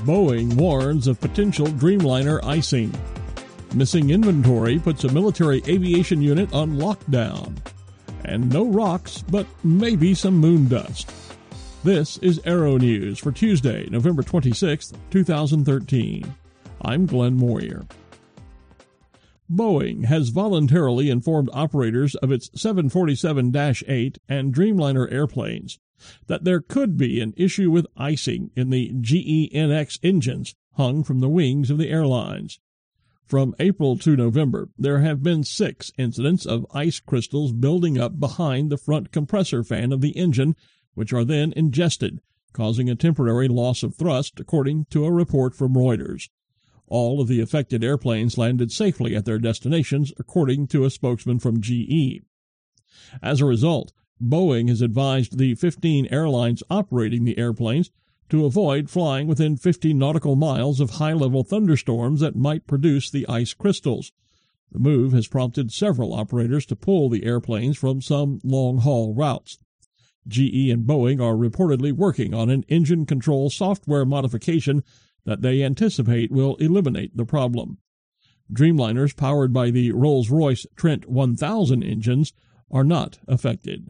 Boeing warns of potential Dreamliner icing. Missing inventory puts a military aviation unit on lockdown. And no rocks, but maybe some moon dust. This is Aero News for Tuesday, November 26, 2013. I'm Glenn Moyer. Boeing has voluntarily informed operators of its 747-8 and Dreamliner airplanes that there could be an issue with icing in the GEnx engines hung from the wings of the airlines. From April to November, there have been 6 incidents of ice crystals building up behind the front compressor fan of the engine, which are then ingested, causing a temporary loss of thrust, according to a report from Reuters. All of the affected airplanes landed safely at their destinations, according to a spokesman from GE. As a result, Boeing has advised the 15 airlines operating the airplanes to avoid flying within 50 nautical miles of high-level thunderstorms that might produce the ice crystals. The move has prompted several operators to pull the airplanes from some long-haul routes. GE and Boeing are reportedly working on an engine control software modification that they anticipate will eliminate the problem. Dreamliners powered by the Rolls-Royce Trent 1000 engines are not affected.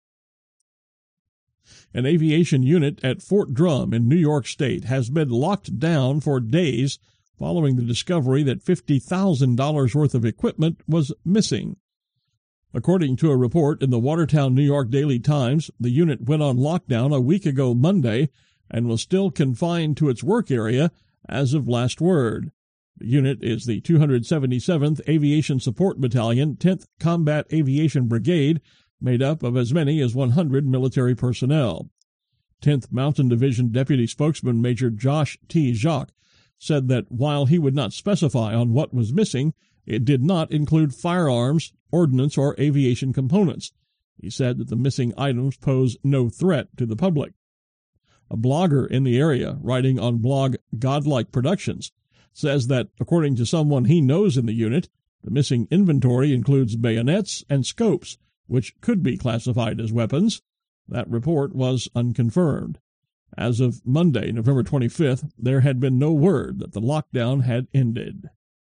An aviation unit at Fort Drum in New York State has been locked down for days following the discovery that $50,000 worth of equipment was missing. According to a report in the Watertown, New York Daily Times, the unit went on lockdown a week ago Monday and was still confined to its work area as of last word. The unit is the 277th Aviation Support Battalion, 10th Combat Aviation Brigade, made up of as many as 100 military personnel. 10th Mountain Division Deputy Spokesman Major Josh T. Jacques said that while he would not specify on what was missing, it did not include firearms, ordnance, or aviation components. He said that the missing items pose no threat to the public. A blogger in the area, writing on blog Godlike Productions, says that, according to someone he knows in the unit, the missing inventory includes bayonets and scopes, which could be classified as weapons. That report was unconfirmed. As of Monday, November 25th, there had been no word that the lockdown had ended.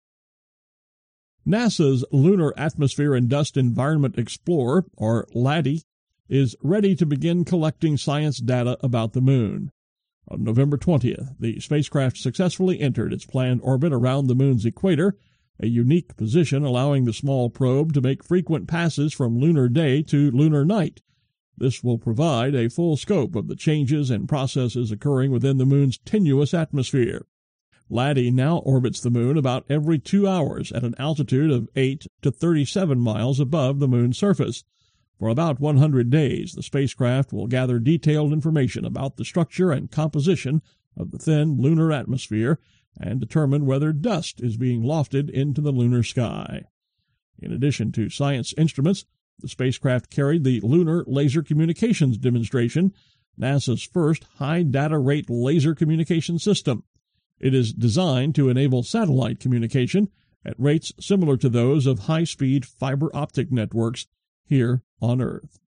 NASA's Lunar Atmosphere and Dust Environment Explorer, or LADEE, is ready to begin collecting science data about the Moon. On November 20th, the spacecraft successfully entered its planned orbit around the Moon's equator, a unique position allowing the small probe to make frequent passes from lunar day to lunar night. This will provide a full scope of the changes and processes occurring within the Moon's tenuous atmosphere. LADEE now orbits the Moon about every 2 hours at an altitude of 8 to 37 miles above the Moon's surface. For about 100 days, the spacecraft will gather detailed information about the structure and composition of the thin lunar atmosphere and determine whether dust is being lofted into the lunar sky. In addition to science instruments, the spacecraft carried the Lunar Laser Communications Demonstration, NASA's first high data rate laser communication system. It is designed to enable satellite communication at rates similar to those of high-speed fiber optic networks here on Earth.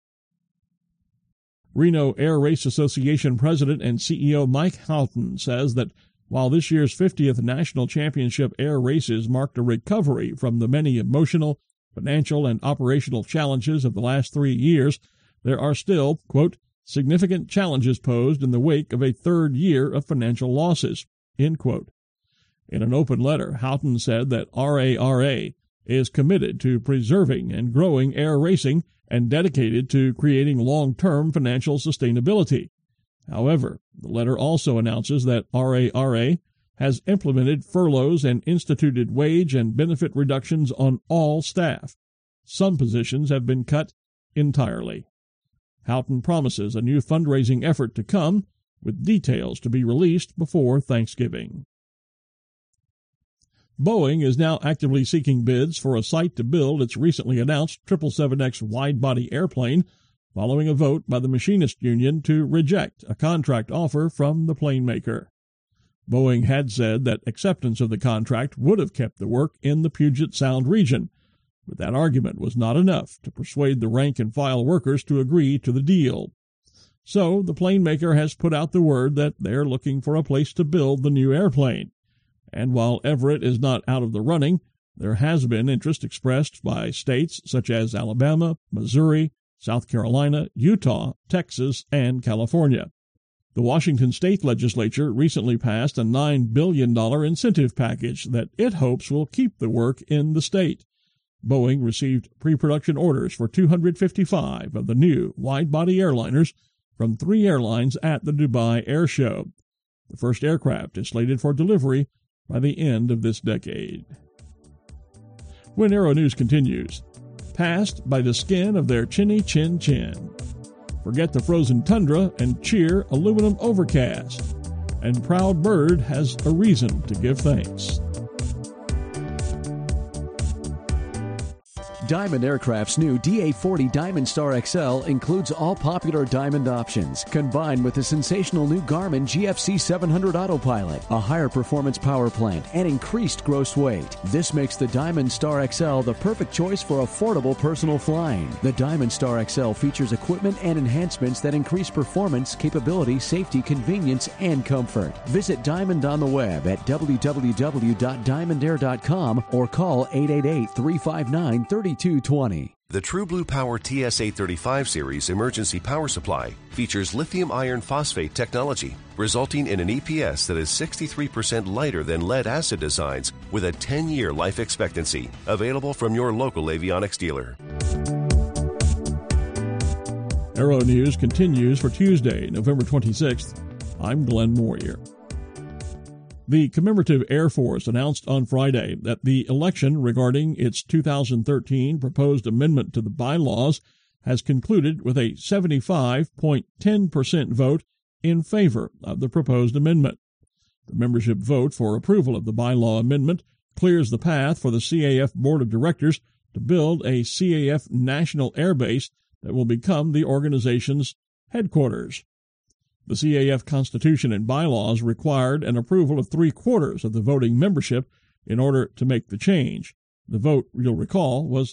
Reno Air Race Association President and CEO Mike Houghton says that while this year's 50th National Championship air races marked a recovery from the many emotional, financial, and operational challenges of the last 3 years, there are still, quote, significant challenges posed in the wake of a third year of financial losses, end quote. In an open letter, Houghton said that RARA is committed to preserving and growing air racing and dedicated to creating long-term financial sustainability. However, the letter also announces that RARA has implemented furloughs and instituted wage and benefit reductions on all staff. Some positions have been cut entirely. Houghton promises a new fundraising effort to come, with details to be released before Thanksgiving. Boeing is now actively seeking bids for a site to build its recently announced 777X wide-body airplane, following a vote by the Machinist Union to reject a contract offer from the plane maker. Boeing had said that acceptance of the contract would have kept the work in the Puget Sound region, but that argument was not enough to persuade the rank-and-file workers to agree to the deal. So the plane maker has put out the word that they're looking for a place to build the new airplane. And while Everett is not out of the running, there has been interest expressed by states such as Alabama, Missouri, South Carolina, Utah, Texas, and California. The Washington state legislature recently passed a $9 billion incentive package that it hopes will keep the work in the state. Boeing received pre-production orders for 255 of the new wide-body airliners from 3 airlines at the Dubai Air Show. The first aircraft is slated for delivery by the end of this decade. When Aero News continues, passed by the skin of their chinny chin chin. Forget the frozen tundra and cheer aluminum overcast. And Proud Bird has a reason to give thanks. Diamond Aircraft's new DA-40 Diamond Star XL includes all popular Diamond options, combined with the sensational new Garmin GFC 700 Autopilot, a higher performance power plant, and increased gross weight. This makes the Diamond Star XL the perfect choice for affordable personal flying. The Diamond Star XL features equipment and enhancements that increase performance, capability, safety, convenience, and comfort. Visit Diamond on the web at www.diamondair.com or call 888-359-3220. The True Blue Power TS835 series emergency power supply features lithium iron phosphate technology, resulting in an EPS that is 63% lighter than lead-acid designs with a 10-year life expectancy. Available from your local avionics dealer. Aero News continues for Tuesday, November 26th. I'm Glenn Moyer. The Commemorative Air Force announced on Friday that the election regarding its 2013 proposed amendment to the bylaws has concluded with a 75.10% vote in favor of the proposed amendment. The membership vote for approval of the bylaw amendment clears the path for the CAF Board of Directors to build a CAF National Air Base that will become the organization's headquarters. The CAF Constitution and bylaws required an approval of 3/4 of the voting membership in order to make the change. The vote, you'll recall, was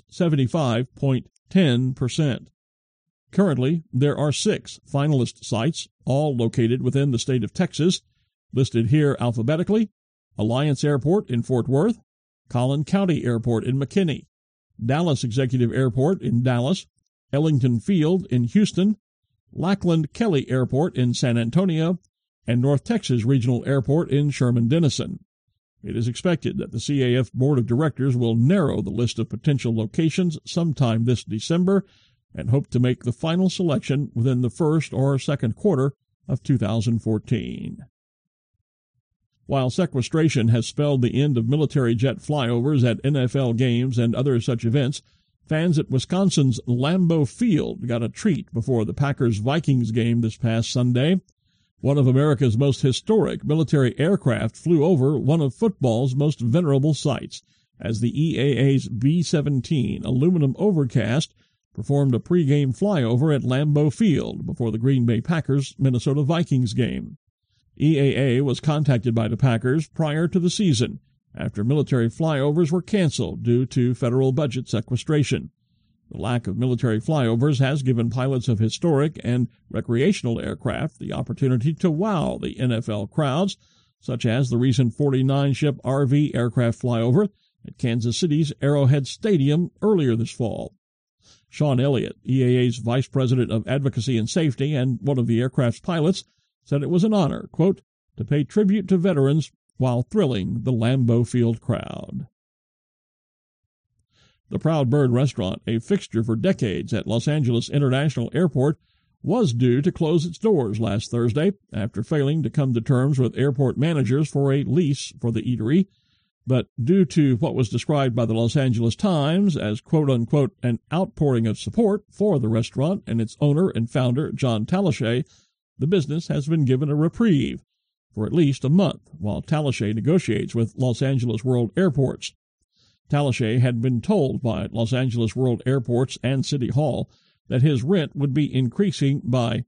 75.10%. Currently, there are 6 finalist sites, all located within the state of Texas, listed here alphabetically: Alliance Airport in Fort Worth, Collin County Airport in McKinney, Dallas Executive Airport in Dallas, Ellington Field in Houston, Lackland Kelly Airport in San Antonio, and North Texas Regional Airport in Sherman-Denison. It is expected that the CAF Board of Directors will narrow the list of potential locations sometime this December and hope to make the final selection within the first or second quarter of 2014. While sequestration has spelled the end of military jet flyovers at NFL games and other such events, fans at Wisconsin's Lambeau Field got a treat before the Packers-Vikings game this past Sunday. One of America's most historic military aircraft flew over one of football's most venerable sites as the EAA's B-17 aluminum overcast performed a pregame flyover at Lambeau Field before the Green Bay Packers-Minnesota Vikings game. EAA was contacted by the Packers prior to the season after military flyovers were canceled due to federal budget sequestration. The lack of military flyovers has given pilots of historic and recreational aircraft the opportunity to wow the NFL crowds, such as the recent 49-ship RV aircraft flyover at Kansas City's Arrowhead Stadium earlier this fall. Sean Elliott, EAA's Vice President of Advocacy and Safety and one of the aircraft's pilots, said it was an honor, quote, to pay tribute to veterans while thrilling the Lambeau Field crowd. The Proud Bird restaurant, a fixture for decades at Los Angeles International Airport, was due to close its doors last Thursday after failing to come to terms with airport managers for a lease for the eatery. But due to what was described by the Los Angeles Times as quote-unquote an outpouring of support for the restaurant and its owner and founder, John Talashe, the business has been given a reprieve for at least a month while Talashe negotiates with Los Angeles World Airports. Talashe had been told by Los Angeles World Airports and City Hall that his rent would be increasing by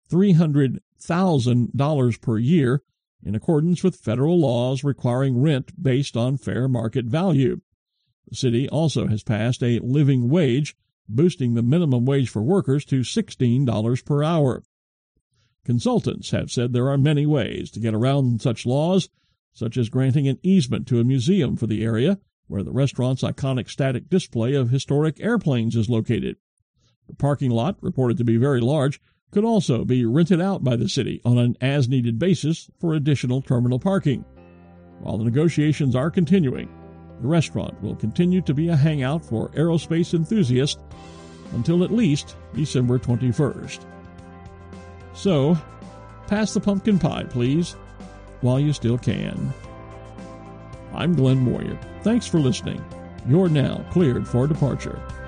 $300,000 per year in accordance with federal laws requiring rent based on fair market value. The city also has passed a living wage, boosting the minimum wage for workers to $16 per hour. Consultants have said there are many ways to get around such laws, such as granting an easement to a museum for the area where the restaurant's iconic static display of historic airplanes is located. The parking lot, reported to be very large, could also be rented out by the city on an as-needed basis for additional terminal parking. While the negotiations are continuing, the restaurant will continue to be a hangout for aerospace enthusiasts until at least December 21st. So, pass the pumpkin pie, please, while you still can. I'm Glenn Moyer. Thanks for listening. You're now cleared for departure.